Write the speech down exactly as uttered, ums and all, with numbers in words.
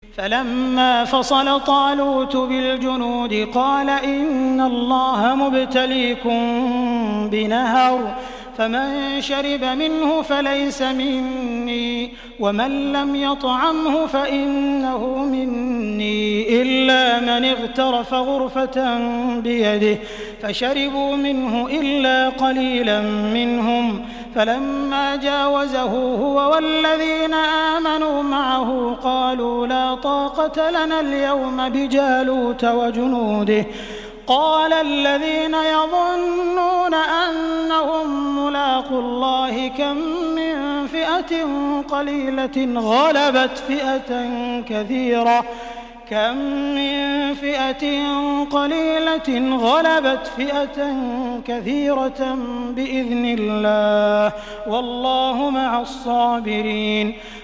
فلما فصل طالوت بالجنود قال إن الله مبتليكم بنهر فمن شرب منه فليس مني ومن لم يطعمه فإنه مني إلا من اغترف غرفة بيده فشربوا منه إلا قليلا منهم فلما جاوزه هو والذين آمنوا معه قالوا لا طاقة لنا اليوم بجالوت وجنوده قال الذين يظنون أنهم ملاقو الله كم من فئة قليلة غلبت فئة كثيرة كم من فئة قليلة غلبت فئة كثيرة بإذن الله والله مع الصابرين